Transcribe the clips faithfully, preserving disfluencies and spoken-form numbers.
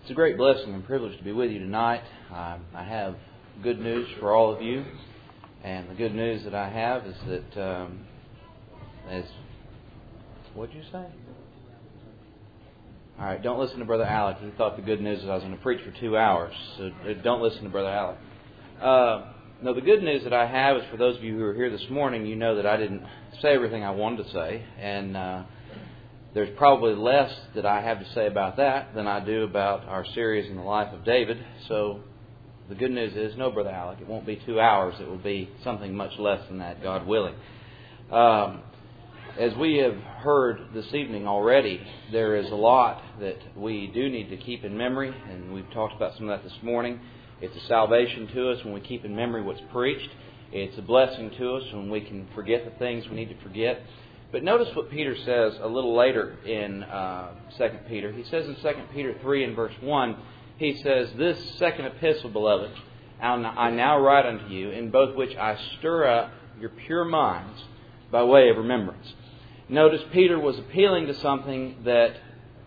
It's a great blessing and privilege to be with you tonight. Uh, I have good news for all of you. And the good news that I have is that, um, as, what did you say? All right, don't listen to Brother Alec. He thought the good news is I was going to preach for two hours. So don't listen to Brother Alec. Uh, no, the good news that I have is for those of you who are here this morning, you know that I didn't say everything I wanted to say. And uh, there's probably less that I have to say about that than I do about our series in the life of David. So the good news is, no, Brother Alec, it won't be two hours. It will be something much less than that, God willing. Um, as we have heard this evening already, there is a lot that we do need to keep in memory, and we've talked about some of that this morning. It's a salvation to us when we keep in memory what's preached. It's a blessing to us when we can forget the things we need to forget. But notice what Peter says a little later in uh, Second Peter. He says in Second Peter three and verse one, he says, "This second epistle, beloved, I now write unto you, in both which I stir up your pure minds by way of remembrance." Notice Peter was appealing to something that,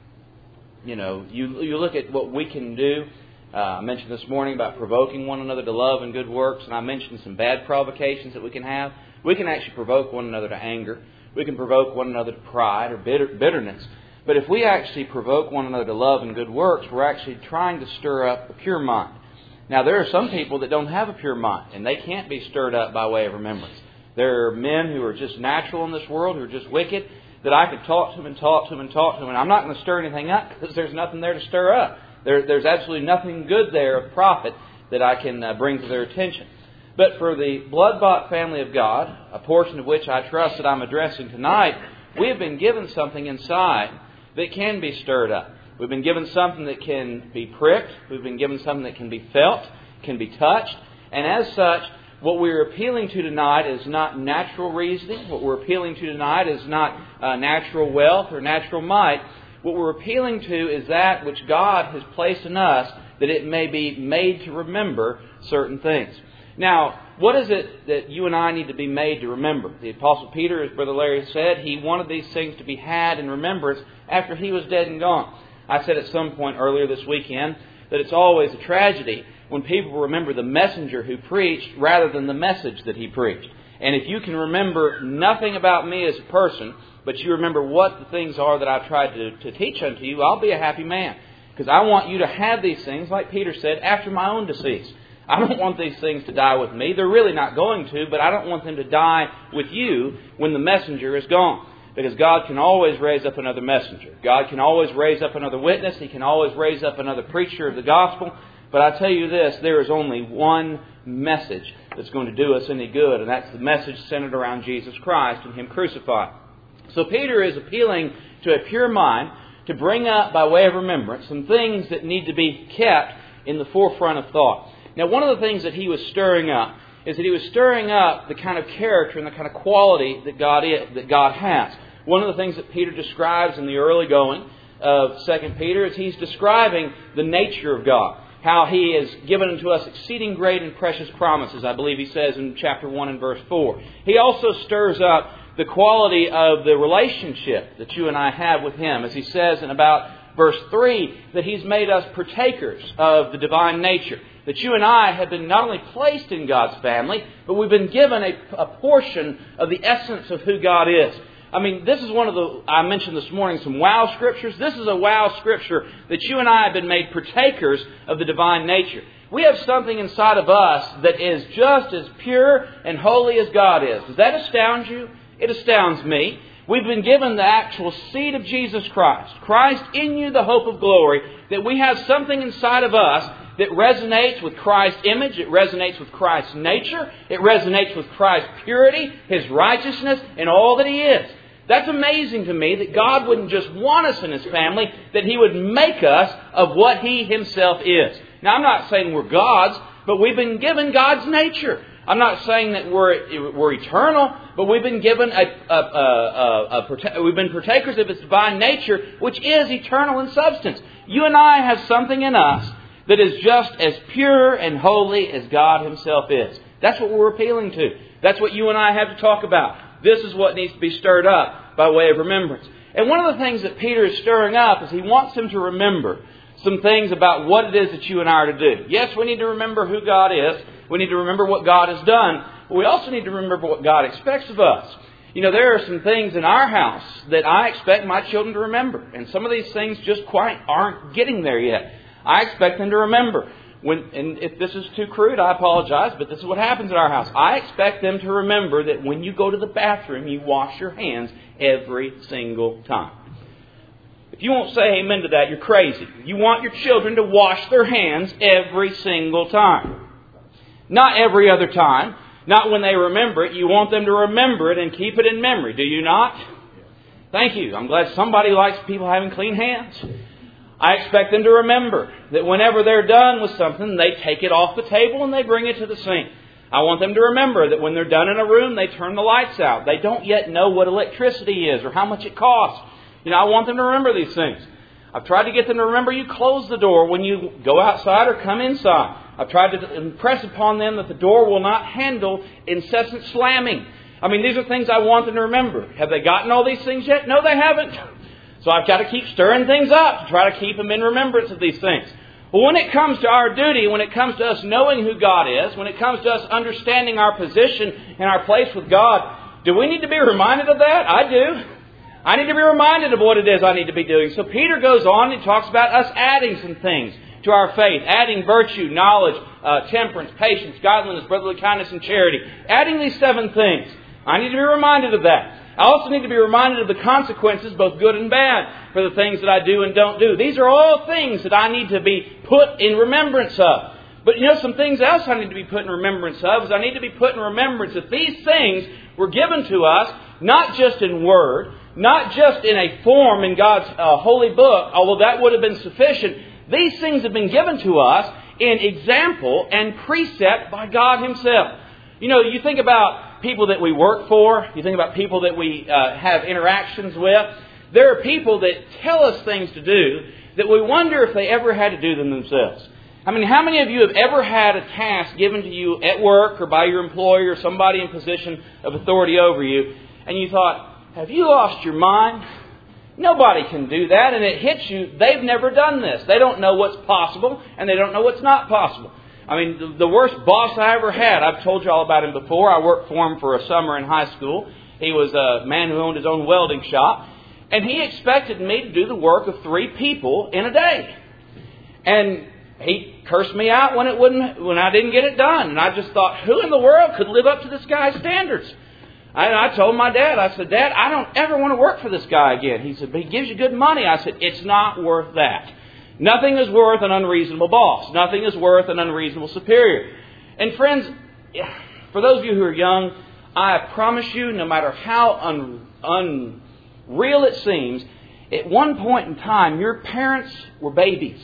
you know, you, you look at what we can do. Uh, I mentioned this morning about provoking one another to love and good works, and I mentioned some bad provocations that we can have. We can actually provoke one another to anger. We can provoke one another to pride or bitter, bitterness. But if we actually provoke one another to love and good works, we're actually trying to stir up a pure mind. Now, there are some people that don't have a pure mind, and they can't be stirred up by way of remembrance. There are men who are just natural in this world, who are just wicked, that I could talk to them and talk to them and talk to them, and I'm not going to stir anything up because there's nothing there to stir up. There, there's absolutely nothing good there of profit that I can uh, bring to their attention. But for the blood-bought family of God, a portion of which I trust that I'm addressing tonight, we have been given something inside that can be stirred up. We've been given something that can be pricked. We've been given something that can be felt, can be touched. And as such, what we're appealing to tonight is not natural reasoning. What we're appealing to tonight is not uh, natural wealth or natural might. What we're appealing to is that which God has placed in us, that it may be made to remember certain things. Now, what is it that you and I need to be made to remember? The Apostle Peter, as Brother Larry said, he wanted these things to be had in remembrance after he was dead and gone. I said at some point earlier this weekend that it's always a tragedy when people remember the messenger who preached rather than the message that he preached. And if you can remember nothing about me as a person, but you remember what the things are that I've tried to, to teach unto you, I'll be a happy man. Because I want you to have these things, like Peter said, after my own decease. I don't want these things to die with me. They're really not going to, but I don't want them to die with you when the messenger is gone. Because God can always raise up another messenger. God can always raise up another witness. He can always raise up another preacher of the gospel. But I tell you this, there is only one message that's going to do us any good, and that's the message centered around Jesus Christ and Him crucified. So Peter is appealing to a pure mind to bring up, by way of remembrance, some things that need to be kept in the forefront of thought. Now, one of the things that he was stirring up is that he was stirring up the kind of character and the kind of quality that God is, that God has. One of the things that Peter describes in the early going of Second Peter is he's describing the nature of God. How He has given unto us exceeding great and precious promises, I believe he says in chapter one and verse four. He also stirs up the quality of the relationship that you and I have with Him. As he says in about verse three, that He's made us partakers of the divine nature. That you and I have been not only placed in God's family, but we've been given a, a portion of the essence of who God is. I mean, this is one of the, I mentioned this morning, some wow scriptures. This is a wow scripture that you and I have been made partakers of the divine nature. We have something inside of us that is just as pure and holy as God is. Does that astound you? It astounds me. We've been given the actual seed of Jesus Christ. Christ in you, the hope of glory. That we have something inside of us that resonates with Christ's image. It resonates with Christ's nature. It resonates with Christ's purity, His righteousness, and all that He is. That's amazing to me that God wouldn't just want us in His family, that He would make us of what He Himself is. Now, I'm not saying we're God's, but we've been given God's nature. I'm not saying that we're we're eternal, but we've been given a, a, a, a, a we've been partakers of His divine nature, which is eternal in substance. You and I have something in us that is just as pure and holy as God Himself is. That's what we're appealing to. That's what you and I have to talk about. This is what needs to be stirred up by way of remembrance. And one of the things that Peter is stirring up is he wants them to remember some things about what it is that you and I are to do. Yes, we need to remember who God is. We need to remember what God has done. But we also need to remember what God expects of us. You know, there are some things in our house that I expect my children to remember. And some of these things just quite aren't getting there yet. I expect them to remember. When, and if this is too crude, I apologize, but this is what happens in our house. I expect them to remember that when you go to the bathroom, you wash your hands every single time. If you won't say amen to that, you're crazy. You want your children to wash their hands every single time. Not every other time. Not when they remember it. You want them to remember it and keep it in memory. Do you not? Thank you. I'm glad somebody likes people having clean hands. I expect them to remember that whenever they're done with something, they take it off the table and they bring it to the sink. I want them to remember that when they're done in a room, they turn the lights out. They don't yet know what electricity is or how much it costs. You know, I want them to remember these things. I've tried to get them to remember you close the door when you go outside or come inside. I've tried to impress upon them that the door will not handle incessant slamming. I mean, these are things I want them to remember. Have they gotten all these things yet? No, they haven't. So I've got to keep stirring things up to try to keep them in remembrance of these things. But when it comes to our duty, when it comes to us knowing who God is, when it comes to us understanding our position and our place with God, do we need to be reminded of that? I do. I need to be reminded of what it is I need to be doing. So Peter goes on and talks about us adding some things to our faith. Adding virtue, knowledge, uh, temperance, patience, godliness, brotherly kindness, and charity. Adding these seven things. I need to be reminded of that. I also need to be reminded of the consequences, both good and bad, for the things that I do and don't do. These are all things that I need to be put in remembrance of. But you know, some things else I need to be put in remembrance of is I need to be put in remembrance that these things were given to us, not just in word, not just in a form in God's uh, holy book, although that would have been sufficient. These things have been given to us in example and precept by God Himself. You know, you think about people that we work for, you think about people that we uh, have interactions with. There are people that tell us things to do that we wonder if they ever had to do them themselves. I mean, how many of you have ever had a task given to you at work or by your employer or somebody in position of authority over you, and you thought, have you lost your mind? Nobody can do that, and it hits you. They've never done this. They don't know what's possible, and they don't know what's not possible. I mean, the, the worst boss I ever had, I've told you all about him before. I worked for him for a summer in high school. He was a man who owned his own welding shop, and he expected me to do the work of three people in a day. And he cursed me out when it wouldn't, when I didn't get it done. And I just thought, who in the world could live up to this guy's standards? And I told my dad, I said, Dad, I don't ever want to work for this guy again. He said, but he gives you good money. I said, it's not worth that. Nothing is worth an unreasonable boss. Nothing is worth an unreasonable superior. And friends, for those of you who are young, I promise you, no matter how un, unreal it seems, at one point in time, your parents were babies.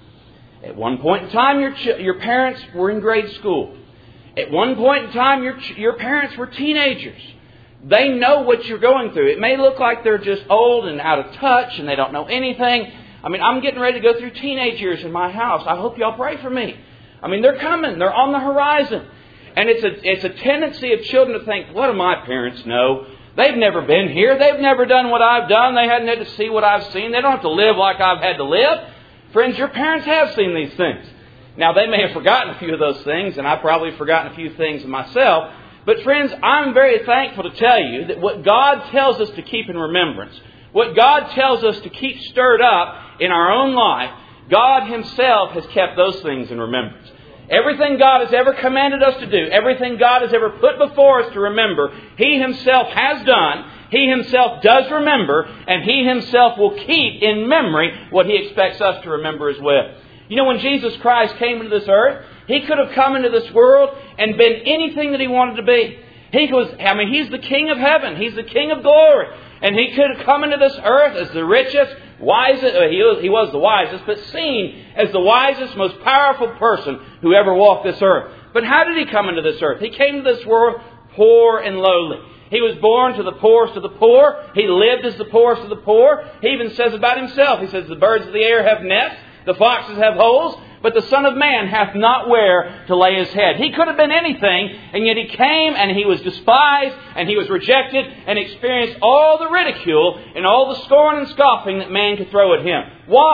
At one point in time, your ch- your parents were in grade school. At one point in time, your ch- your parents were teenagers. They know what you're going through. It may look like they're just old and out of touch and they don't know anything. I mean, I'm getting ready to go through teenage years in my house. I hope y'all pray for me. I mean, they're coming. They're on the horizon. And it's a it's a tendency of children to think, what do my parents know? They've never been here. They've never done what I've done. They hadn't had to see what I've seen. They don't have to live like I've had to live. Friends, your parents have seen these things. Now, they may have forgotten a few of those things, and I've probably forgotten a few things myself. But friends, I'm very thankful to tell you that what God tells us to keep in remembrance, what God tells us to keep stirred up in our own life, God Himself has kept those things in remembrance. Everything God has ever commanded us to do, everything God has ever put before us to remember, He Himself has done, He Himself does remember, and He Himself will keep in memory what He expects us to remember as well. You know, when Jesus Christ came into this earth, He could have come into this world and been anything that He wanted to be. He was, I mean, He's the King of heaven. He's the King of glory. And He could have come into this earth as the richest, wisest, uh, he, was, he was the wisest, but seen as the wisest, most powerful person who ever walked this earth. But how did He come into this earth? He came to this world poor and lowly. He was born to the poorest of the poor. He lived as the poorest of the poor. He even says about Himself, He says, the birds of the air have nests, the foxes have holes, but the Son of Man hath not where to lay His head. He could have been anything, and yet He came and He was despised and He was rejected and experienced all the ridicule and all the scorn and scoffing that man could throw at Him. Why?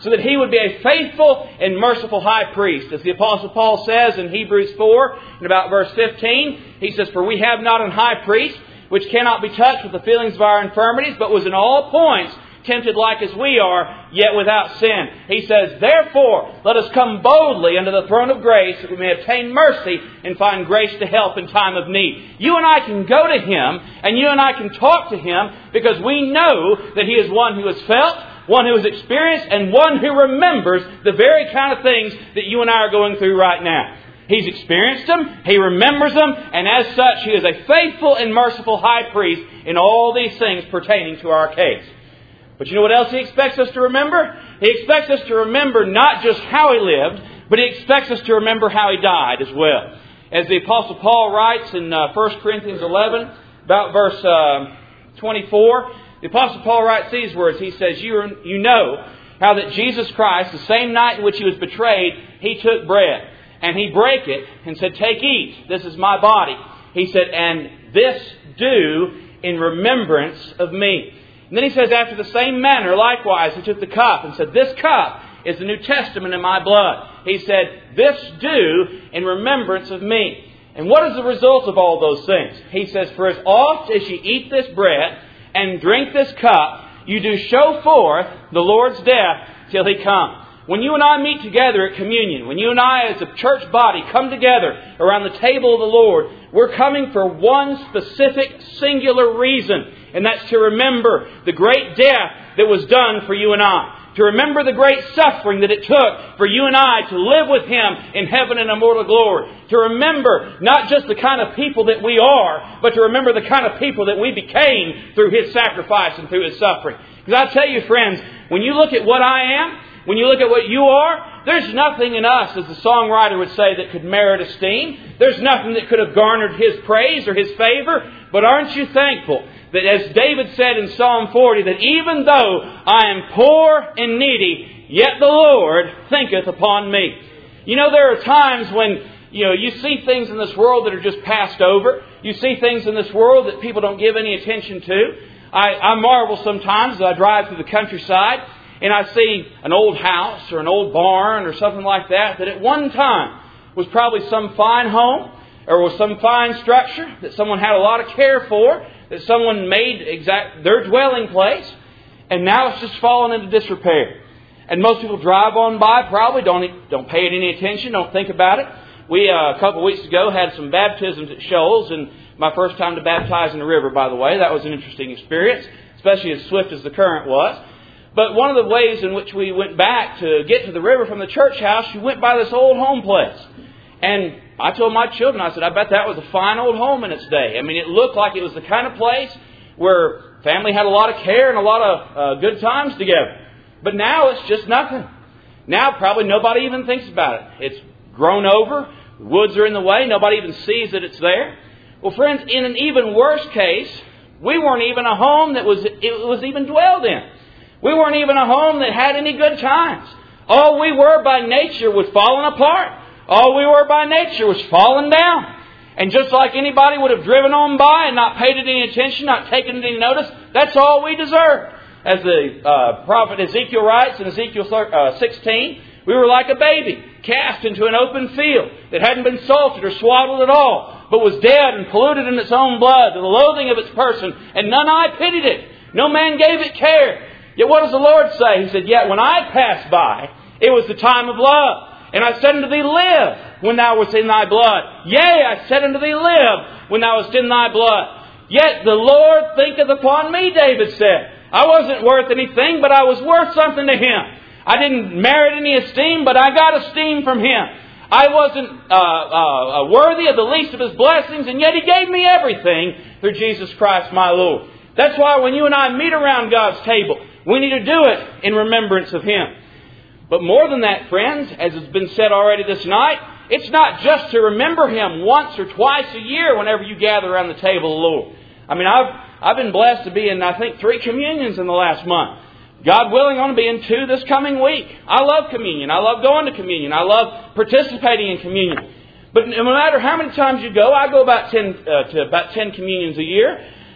so that He would be a faithful and merciful high priest. As the Apostle Paul says in Hebrews four, in about verse fifteen, he says, "For we have not an high priest which cannot be touched with the feelings of our infirmities, but was in all points tempted like as we are, yet without sin." He says, "Therefore, let us come boldly unto the throne of grace, that we may obtain mercy and find grace to help in time of need." You and I can go to Him, and you and I can talk to Him, because we know that He is one who has felt, one who has experienced, and one who remembers the very kind of things that you and I are going through right now. He's experienced them, He remembers them, and as such, He is a faithful and merciful high priest in all these things pertaining to our case. But you know what else He expects us to remember? He expects us to remember not just how He lived, but He expects us to remember how He died as well. As the Apostle Paul writes in uh, First Corinthians eleven, about verse uh, twenty-four, the Apostle Paul writes these words. He says, you, you know how that Jesus Christ, the same night in which He was betrayed, He took bread, and He brake it, and said, "Take, eat, this is my body." He said, "And this do in remembrance of me." And then He says, "After the same manner, likewise, He took the cup and said, This cup is the New Testament in my blood." He said, "This do in remembrance of me." And what is the result of all those things? He says, "For as oft as ye eat this bread and drink this cup, you do show forth the Lord's death till He come." When you and I meet together at communion, when you and I as a church body come together around the table of the Lord, we're coming for one specific, singular reason. And that's to remember the great death that was done for you and I. To remember the great suffering that it took for you and I to live with Him in heaven in immortal glory. To remember not just the kind of people that we are, but to remember the kind of people that we became through His sacrifice and through His suffering. Because I tell you, friends, when you look at what I am, when you look at what you are, there's nothing in us, as the songwriter would say, that could merit esteem. There's nothing that could have garnered His praise or His favor. But aren't you thankful that, as David said in Psalm forty, that even though I am poor and needy, yet the Lord thinketh upon me. You know, there are times when, you know, you see things in this world that are just passed over. You see things in this world that people don't give any attention to. I, I marvel sometimes as I drive through the countryside and I see an old house or an old barn or something like that, that at one time was probably some fine home or was some fine structure that someone had a lot of care for, that someone made exact their dwelling place, and now it's just fallen into disrepair. And most people drive on by, probably don't don't pay it any attention, don't think about it. We, uh, a couple of weeks ago, had some baptisms at Shoals, and my first time to baptize in the river, by the way. That was an interesting experience, especially as swift as the current was. But one of the ways in which we went back to get to the river from the church house, we went by this old home place. And I told my children, I said, I bet that was a fine old home in its day. I mean, it looked like it was the kind of place where family had a lot of care and a lot of uh, good times together. But now it's just nothing. Now probably nobody even thinks about it. It's grown over. The woods are in the way. Nobody even sees that it's there. Well, friends, in an even worse case, we weren't even a home that was it was even dwelled in. We weren't even a home that had any good times. All we were by nature was falling apart. All we were by nature was falling down. And just like anybody would have driven on by and not paid it any attention, not taken it any notice, that's all we deserved. As the uh, prophet Ezekiel writes in Ezekiel uh, sixteen, we were like a baby cast into an open field that hadn't been salted or swaddled at all, but was dead and polluted in its own blood, to the loathing of its person, and none eye pitied it. No man gave it care. Yet what does the Lord say? He said, Yet when I passed by, it was the time of love. And I said unto thee, Live, when thou wast in thy blood. Yea, I said unto thee, Live, when thou wast in thy blood. Yet the Lord thinketh upon me, David said. I wasn't worth anything, but I was worth something to Him. I didn't merit any esteem, but I got esteem from Him. I wasn't uh, uh, worthy of the least of His blessings, and yet He gave me everything through Jesus Christ my Lord. That's why when you and I meet around God's table, we need to do it in remembrance of Him. But more than that, friends, as has been said already this night, it's not just to remember Him once or twice a year whenever you gather around the table of the Lord. I mean, I've I've been blessed to be in, I think, three communions in the last month. God willing, I'm going to be in two this coming week. I love communion. I love going to communion. I love participating in communion. But no matter how many times you go, I go about ten uh, to about ten communions a year.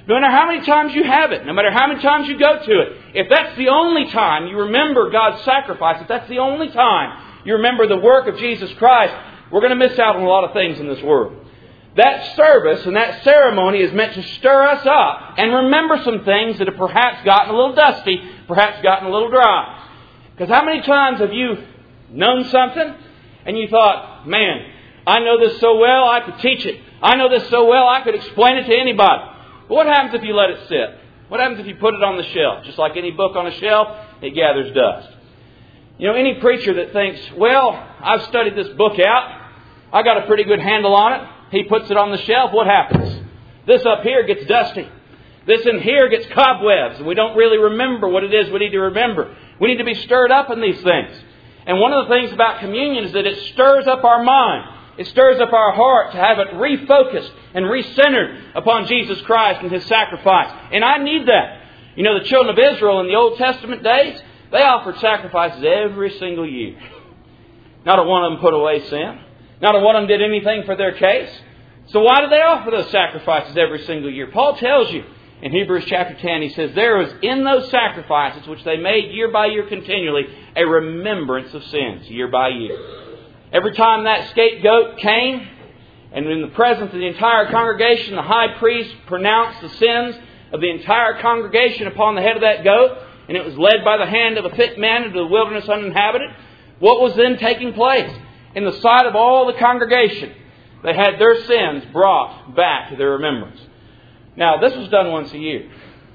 No matter how many times you have it, no matter how many times you go to it, if that's the only time you remember God's sacrifice, if that's the only time you remember the work of Jesus Christ, we're going to miss out on a lot of things in this world. That service and that ceremony is meant to stir us up and remember some things that have perhaps gotten a little dusty, perhaps gotten a little dry. Because how many times have you known something and you thought, man, I know this so well I could teach it. I know this so well I could explain it to anybody. But what happens if you let it sit? What happens if you put it on the shelf? Just like any book on a shelf, it gathers dust. You know, any preacher that thinks, well, I've studied this book out, I got a pretty good handle on it, he puts it on the shelf, what happens? This up here gets dusty. This in here gets cobwebs. And we don't really remember what it is we need to remember. We need to be stirred up in these things. And one of the things about communion is that it stirs up our mind. It stirs up our heart to have it refocused and recentered upon Jesus Christ and His sacrifice. And I need that. You know, the children of Israel in the Old Testament days, they offered sacrifices every single year. Not a one of them put away sin. Not a one of them did anything for their case. So why did they offer those sacrifices every single year? Paul tells you in Hebrews chapter ten, he says, there was in those sacrifices which they made year by year continually, a remembrance of sins year by year. Every time that scapegoat came, and in the presence of the entire congregation, the high priest pronounced the sins of the entire congregation upon the head of that goat, and it was led by the hand of a fit man into the wilderness uninhabited. What was then taking place? In the sight of all the congregation, they had their sins brought back to their remembrance. Now, this was done once a year.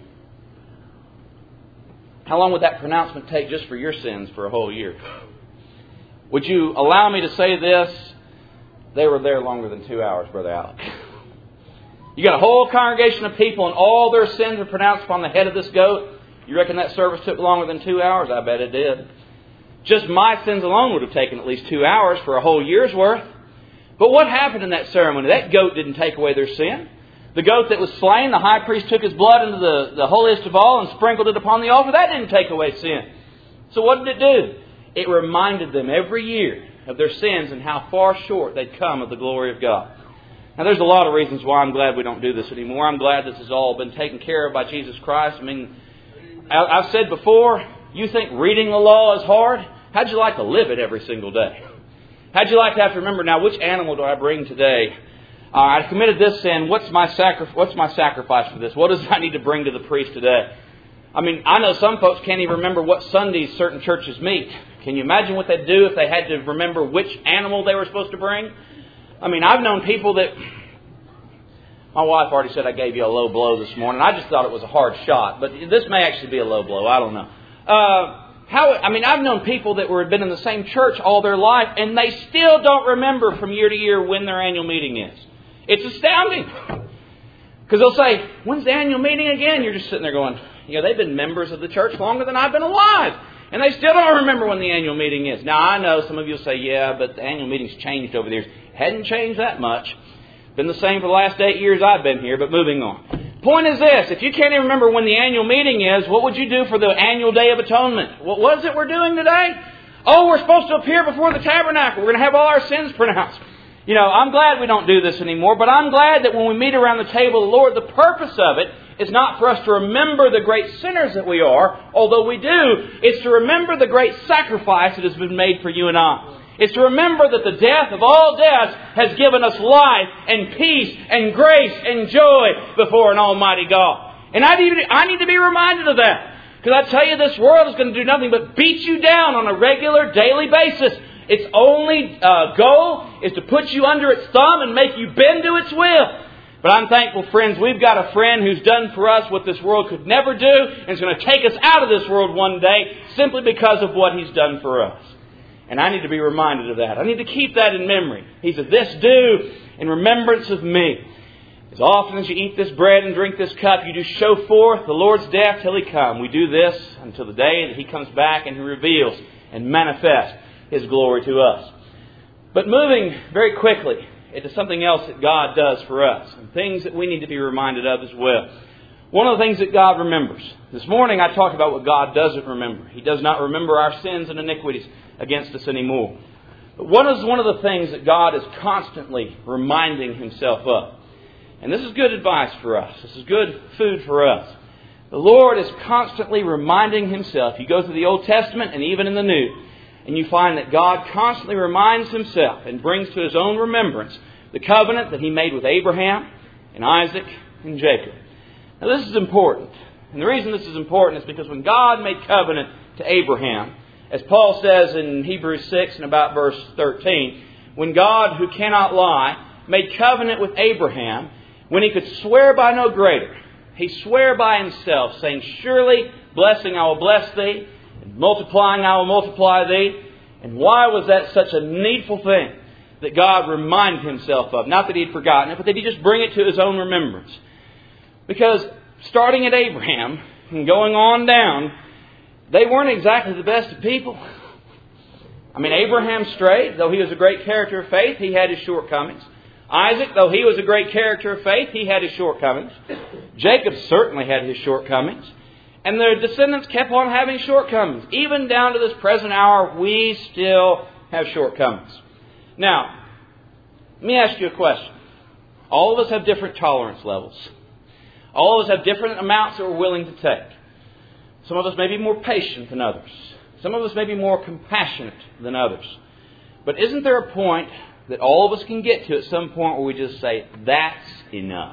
How long would that pronouncement take just for your sins for a whole year? Would you allow me to say this? They were there longer than two hours, Brother Alec. You got a whole congregation of people and all their sins are pronounced upon the head of this goat. You reckon that service took longer than two hours? I bet it did. Just my sins alone would have taken at least two hours for a whole year's worth. But what happened in that ceremony? That goat didn't take away their sin. The goat that was slain, the high priest took his blood into the, the holiest of all and sprinkled it upon the altar. That didn't take away sin. So what did it do? It reminded them every year of their sins and how far short they'd come of the glory of God. Now there's a lot of reasons why I'm glad we don't do this anymore. I'm glad this has all been taken care of by Jesus Christ. I mean, I've said before, you think reading the law is hard? How'd you like to live it every single day? How'd you like to have to remember, now which animal do I bring today? Uh, I committed this sin. What's my, sacri- what's my sacrifice for this? What does I need to bring to the priest today? I mean, I know some folks can't even remember what Sundays certain churches meet. Can you imagine what they'd do if they had to remember which animal they were supposed to bring? I mean, I've known people that... My wife already said I gave you a low blow this morning. I just thought it was a hard shot. But this may actually be a low blow. I don't know. Uh, how? I mean, I've known people that were been in the same church all their life, and they still don't remember from year to year when their annual meeting is. It's astounding. Because they'll say, when's the annual meeting again? You're just sitting there going, you know, they've been members of the church longer than I've been alive. And they still don't remember when the annual meeting is. Now, I know some of you will say, yeah, but the annual meeting's changed over the years. Hadn't changed that much. Been the same for the last eight years I've been here, but moving on. Point is this, if you can't even remember when the annual meeting is, what would you do for the annual Day of Atonement? What was it we're doing today? Oh, we're supposed to appear before the tabernacle. We're going to have all our sins pronounced. You know, I'm glad we don't do this anymore, but I'm glad that when we meet around the table of the Lord, the purpose of it is not for us to remember the great sinners that we are, although we do. It's to remember the great sacrifice that has been made for you and I. It's to remember that the death of all deaths has given us life and peace and grace and joy before an almighty God. And I need, I need to be reminded of that. Because I tell you, this world is going to do nothing but beat you down on a regular, daily basis. Its only uh, goal is to put you under its thumb and make you bend to its will. But I'm thankful, friends, we've got a friend who's done for us what this world could never do, and is going to take us out of this world one day simply because of what He's done for us. And I need to be reminded of that. I need to keep that in memory. He said, this do in remembrance of me. As often as you eat this bread and drink this cup, you do show forth the Lord's death till He come. We do this until the day that He comes back and He reveals and manifests His glory to us. But moving very quickly into something else that God does for us, and things that we need to be reminded of as well. One of the things that God remembers. This morning I talked about what God doesn't remember. He does not remember our sins and iniquities against us anymore. But what is one of the things that God is constantly reminding Himself of? And this is good advice for us. This is good food for us. The Lord is constantly reminding Himself. You go through the Old Testament and even in the New, and you find that God constantly reminds Himself and brings to His own remembrance the covenant that He made with Abraham and Isaac and Jacob. Now this is important. And the reason this is important is because when God made covenant to Abraham, as Paul says in Hebrews six and about verse thirteen, when God, who cannot lie, made covenant with Abraham, when He could swear by no greater, He swore by Himself, saying, surely blessing I will bless thee, and multiplying I will multiply thee. And why was that such a needful thing that God reminded Himself of? Not that He had forgotten it, but that He just bring it to His own remembrance. Because starting at Abraham and going on down, they weren't exactly the best of people. I mean, Abraham strayed. Though he was a great character of faith, he had his shortcomings. Isaac, though he was a great character of faith, he had his shortcomings. Jacob certainly had his shortcomings. And their descendants kept on having shortcomings. Even down to this present hour, we still have shortcomings. Now, let me ask you a question. All of us have different tolerance levels. All of us have different amounts that we're willing to take. Some of us may be more patient than others. Some of us may be more compassionate than others. But isn't there a point that all of us can get to at some point where we just say, that's enough?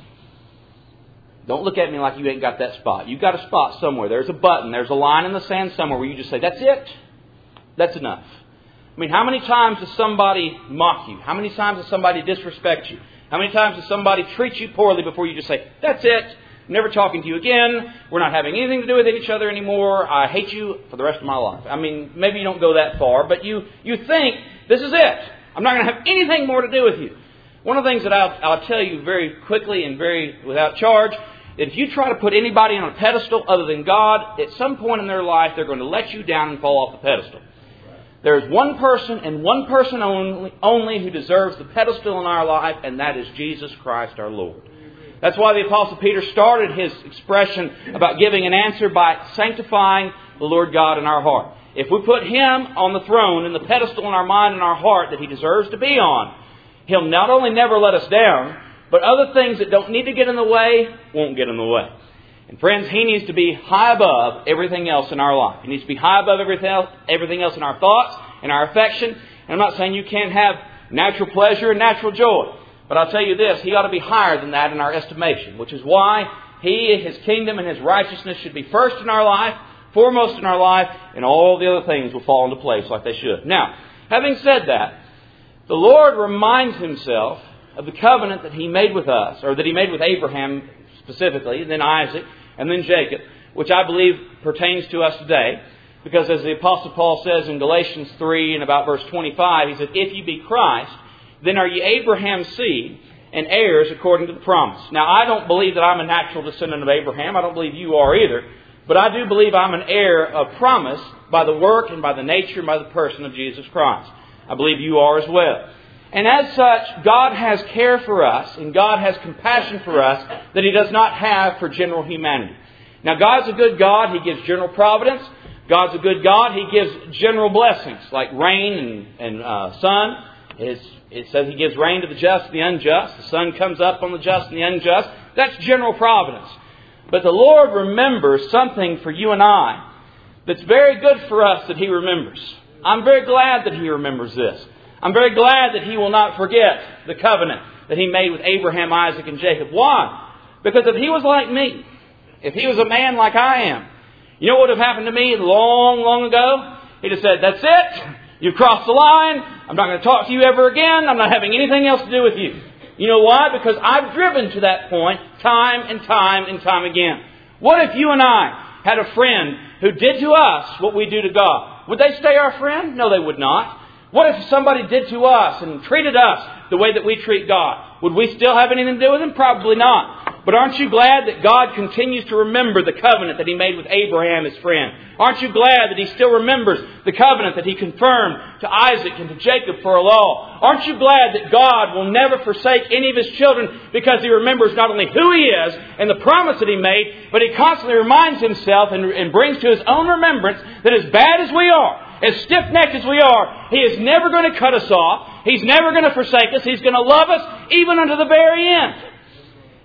Don't look at me like you ain't got that spot. You've got a spot somewhere. There's a button. There's a line in the sand somewhere where you just say, that's it. That's enough. I mean, how many times does somebody mock you? How many times does somebody disrespect you? How many times does somebody treat you poorly before you just say, that's it. Never talking to you again. We're not having anything to do with each other anymore. I hate you for the rest of my life. I mean, maybe you don't go that far, but you, you think, this is it. I'm not going to have anything more to do with you. One of the things that I'll, I'll tell you very quickly and very without charge, that if you try to put anybody on a pedestal other than God, at some point in their life, they're going to let you down and fall off the pedestal. There's one person and one person only, only who deserves the pedestal in our life, and that is Jesus Christ our Lord. That's why the Apostle Peter started his expression about giving an answer by sanctifying the Lord God in our heart. If we put Him on the throne and the pedestal in our mind and our heart that He deserves to be on, He'll not only never let us down, but other things that don't need to get in the way won't get in the way. And friends, He needs to be high above everything else in our life. He needs to be high above everything else, everything else in our thoughts and our affection. And I'm not saying you can't have natural pleasure and natural joy. But I'll tell you this, He ought to be higher than that in our estimation, which is why He, His kingdom and His righteousness should be first in our life, foremost in our life, and all the other things will fall into place like they should. Now, having said that, the Lord reminds Himself of the covenant that He made with us, or that He made with Abraham specifically, and then Isaac, and then Jacob, which I believe pertains to us today. Because as the Apostle Paul says in Galatians three and about verse twenty-five, he said, if ye be Christ, then are ye Abraham's seed and heirs according to the promise. Now, I don't believe that I'm a natural descendant of Abraham. I don't believe you are either. But I do believe I'm an heir of promise by the work and by the nature and by the person of Jesus Christ. I believe you are as well. And as such, God has care for us and God has compassion for us that He does not have for general humanity. Now, God's a good God. He gives general providence. God's a good God. He gives general blessings like rain and, and uh, sun. It's, it says He gives rain to the just and the unjust. The sun comes up on the just and the unjust. That's general providence. But the Lord remembers something for you and I that's very good for us that He remembers. I'm very glad that He remembers this. I'm very glad that He will not forget the covenant that He made with Abraham, Isaac, and Jacob. Why? Because if He was like me, if He was a man like I am, you know what would have happened to me long, long ago? He'd have said, that's it. You've crossed the line. I'm not going to talk to you ever again. I'm not having anything else to do with you. You know why? Because I've driven to that point time and time and time again. What if you and I had a friend who did to us what we do to God? Would they stay our friend? No, they would not. What if somebody did to us and treated us the way that we treat God? Would we still have anything to do with Him? Probably not. But aren't you glad that God continues to remember the covenant that He made with Abraham, His friend? Aren't you glad that He still remembers the covenant that He confirmed to Isaac and to Jacob for a law? Aren't you glad that God will never forsake any of His children because He remembers not only who He is and the promise that He made, but He constantly reminds Himself and, and brings to His own remembrance that as bad as we are, as stiff-necked as we are, He is never going to cut us off. He's never going to forsake us. He's going to love us even unto the very end.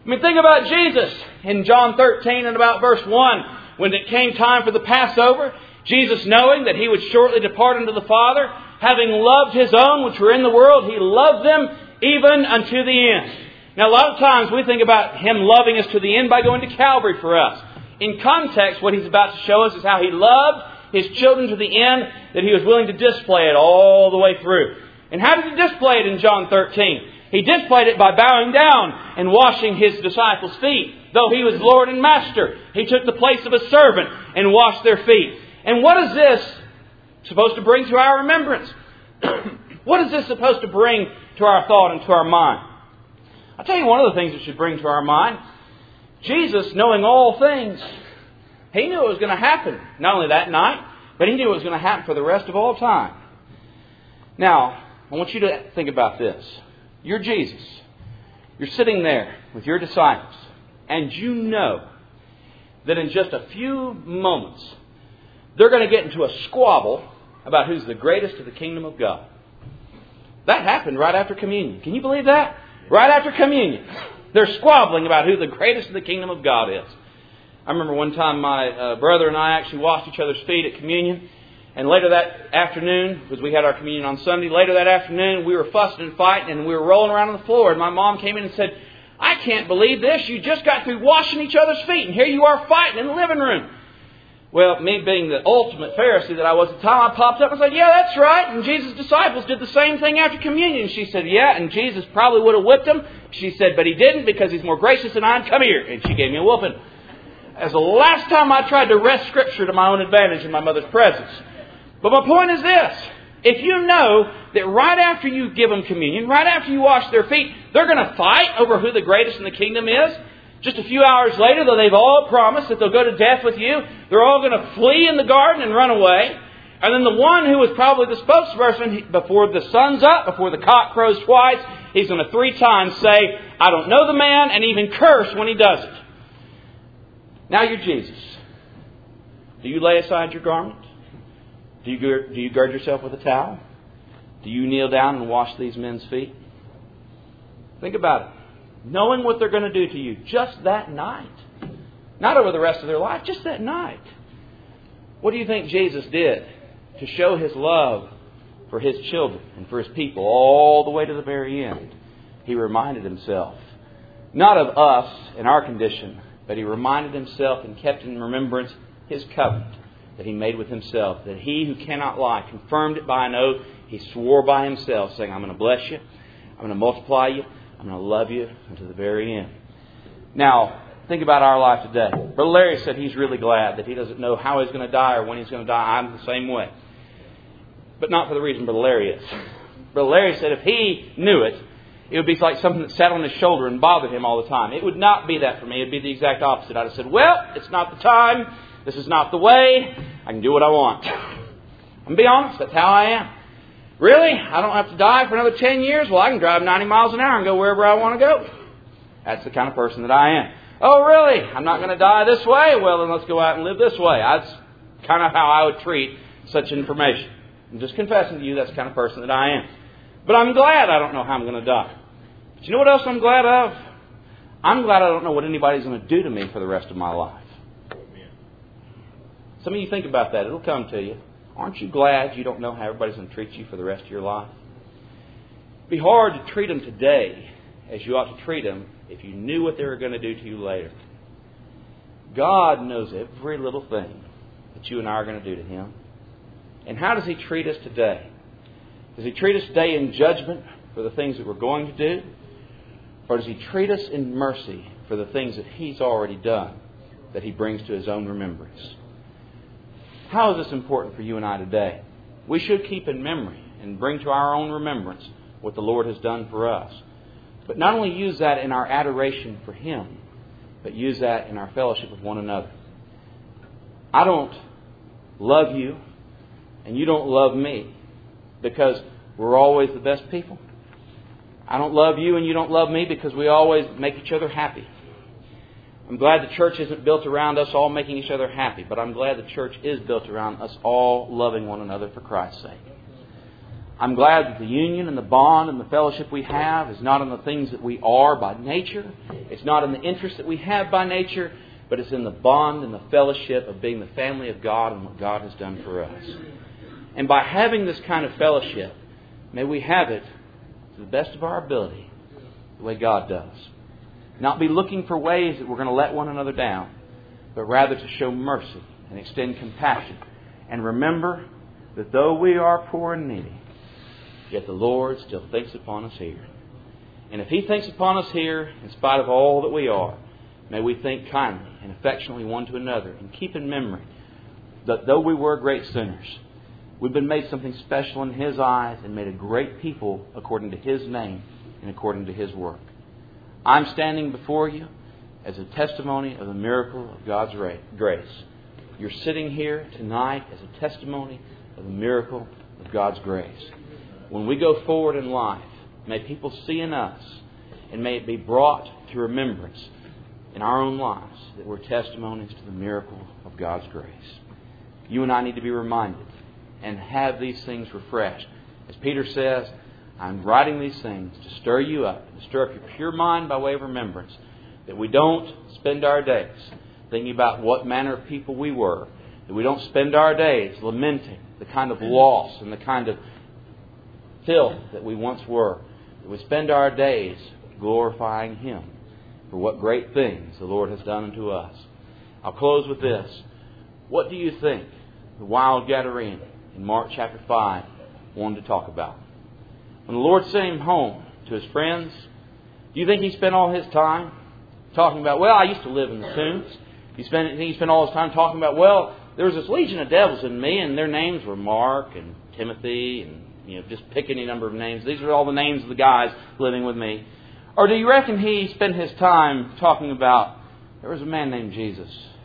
I mean, think about Jesus in John thirteen and about verse one. When it came time for the Passover, Jesus, knowing that He would shortly depart unto the Father, having loved His own which were in the world, He loved them even unto the end. Now, a lot of times we think about Him loving us to the end by going to Calvary for us. In context, what He's about to show us is how He loved His children to the end, that He was willing to display it all the way through. And how did He display it in John thirteen? He displayed it by bowing down and washing His disciples' feet. Though He was Lord and Master, He took the place of a servant and washed their feet. And what is this supposed to bring to our remembrance? What is this supposed to bring to our thought and to our mind? I'll tell you one of the things it should bring to our mind. Jesus, knowing all things, He knew it was going to happen. Not only that night, but He knew it was going to happen for the rest of all time. Now, I want you to think about this. You're Jesus. You're sitting there with your disciples. And you know that in just a few moments, they're going to get into a squabble about who's the greatest of the kingdom of God. That happened right after communion. Can you believe that? Right after communion. They're squabbling about who the greatest of the kingdom of God is. I remember one time my uh, brother and I actually washed each other's feet at communion. And later that afternoon, because we had our communion on Sunday, later that afternoon we were fussing and fighting and we were rolling around on the floor. And my mom came in and said, "I can't believe this. You just got through washing each other's feet and here you are fighting in the living room." Well, me being the ultimate Pharisee that I was at the time, I popped up and said, "Yeah, that's right. And Jesus' disciples did the same thing after communion." She said, "Yeah, and Jesus probably would have whipped them." She said, "But He didn't because He's more gracious than I am. Come here." And she gave me a whooping. As the last time I tried to wrest Scripture to my own advantage in my mother's presence. But my point is this. If you know that right after you give them communion, right after you wash their feet, they're going to fight over who the greatest in the kingdom is. Just a few hours later, though they've all promised that they'll go to death with you, they're all going to flee in the garden and run away. And then the one who was probably the spokesperson, before the sun's up, before the cock crows twice, he's going to three times say, "I don't know the man," and even curse when he does it. Now you're Jesus. Do you lay aside your garment? Do you, do you gird yourself with a towel? Do you kneel down and wash these men's feet? Think about it. Knowing what they're going to do to you just that night. Not over the rest of their life, just that night. What do you think Jesus did to show His love for His children and for His people all the way to the very end? He reminded Himself, not of us and our condition, but He reminded Himself and kept in remembrance His covenant that He made with Himself, that He who cannot lie confirmed it by an oath. He swore by Himself, saying, "I'm going to bless you, I'm going to multiply you, I'm going to love you unto the very end." Now, think about our life today. Brother Larry said he's really glad that he doesn't know how he's going to die or when he's going to die. I'm the same way. But not for the reason Brother Larry is. Brother Larry said if he knew it, it would be like something that sat on his shoulder and bothered him all the time. It would not be that for me. It would be the exact opposite. I'd have said, "Well, it's not the time. This is not the way. I can do what I want." I'm going to be honest. That's how I am. Really? I don't have to die for another ten years? Well, I can drive ninety miles an hour and go wherever I want to go. That's the kind of person that I am. Oh, really? I'm not going to die this way? Well, then let's go out and live this way. That's kind of how I would treat such information. I'm just confessing to you that's the kind of person that I am. But I'm glad I don't know how I'm going to die. But you know what else I'm glad of? I'm glad I don't know what anybody's going to do to me for the rest of my life. Some of you think about that. It'll come to you. Aren't you glad you don't know how everybody's going to treat you for the rest of your life? It'd be hard to treat them today as you ought to treat them if you knew what they were going to do to you later. God knows every little thing that you and I are going to do to Him. And how does He treat us today? Does He treat us today in judgment for the things that we're going to do? Or does He treat us in mercy for the things that He's already done that He brings to His own remembrance? How is this important for you and I today? We should keep in memory and bring to our own remembrance what the Lord has done for us. But not only use that in our adoration for Him, but use that in our fellowship with one another. I don't love you and you don't love me because we're always the best people. I don't love you and you don't love me because we always make each other happy. I'm glad the church isn't built around us all making each other happy, but I'm glad the church is built around us all loving one another for Christ's sake. I'm glad that the union and the bond and the fellowship we have is not in the things that we are by nature. It's not in the interests that we have by nature, but it's in the bond and the fellowship of being the family of God and what God has done for us. And by having this kind of fellowship, may we have it to the best of our ability, the way God does. Not be looking for ways that we're going to let one another down, but rather to show mercy and extend compassion. And remember that though we are poor and needy, yet the Lord still thinks upon us here. And if He thinks upon us here, in spite of all that we are, may we think kindly and affectionately one to another, and keep in memory that though we were great sinners, we've been made something special in His eyes and made a great people according to His name and according to His work. I'm standing before you as a testimony of the miracle of God's grace. You're sitting here tonight as a testimony of the miracle of God's grace. When we go forward in life, may people see in us, and may it be brought to remembrance in our own lives that we're testimonies to the miracle of God's grace. You and I need to be reminded and have these things refreshed. As Peter says, I'm writing these things to stir you up, to stir up your pure mind by way of remembrance, that we don't spend our days thinking about what manner of people we were, that we don't spend our days lamenting the kind of loss and the kind of filth that we once were, that we spend our days glorifying Him for what great things the Lord has done unto us. I'll close with this. What do you think the wild Gadarene in Mark chapter five wanted to talk about? When the Lord sent him home to his friends, do you think he spent all his time talking about, well, I used to live in the tombs? He spent, he spent all his time talking about, well, there was this legion of devils in me, and their names were Mark and Timothy, and you know, just pick any number of names. These are all the names of the guys living with me. Or do you reckon he spent his time talking about, there was a man named Jesus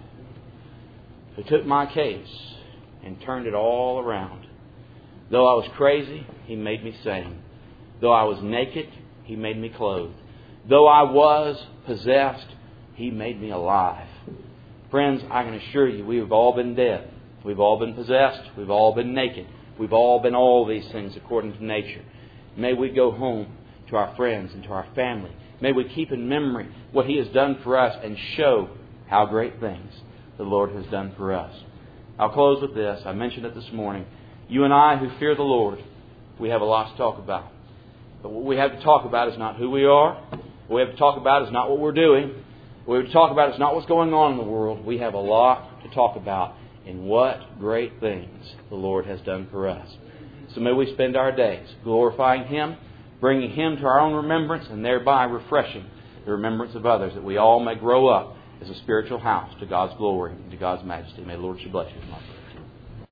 who took my case and turned it all around. Though I was crazy, He made me sane. Though I was naked, He made me clothed. Though I was possessed, He made me alive. Friends, I can assure you, we have all been dead. We've all been possessed. We've all been naked. We've all been all these things according to nature. May we go home to our friends and to our family. May we keep in memory what He has done for us and show how great things the Lord has done for us. I'll close with this. I mentioned it this morning. You and I who fear the Lord, we have a lot to talk about. But what we have to talk about is not who we are. What we have to talk about is not what we're doing. What we have to talk about is not what's going on in the world. We have a lot to talk about in what great things the Lord has done for us. So may we spend our days glorifying Him, bringing Him to our own remembrance, and thereby refreshing the remembrance of others, that we all may grow up as a spiritual house to God's glory and to God's majesty. May the Lord bless you.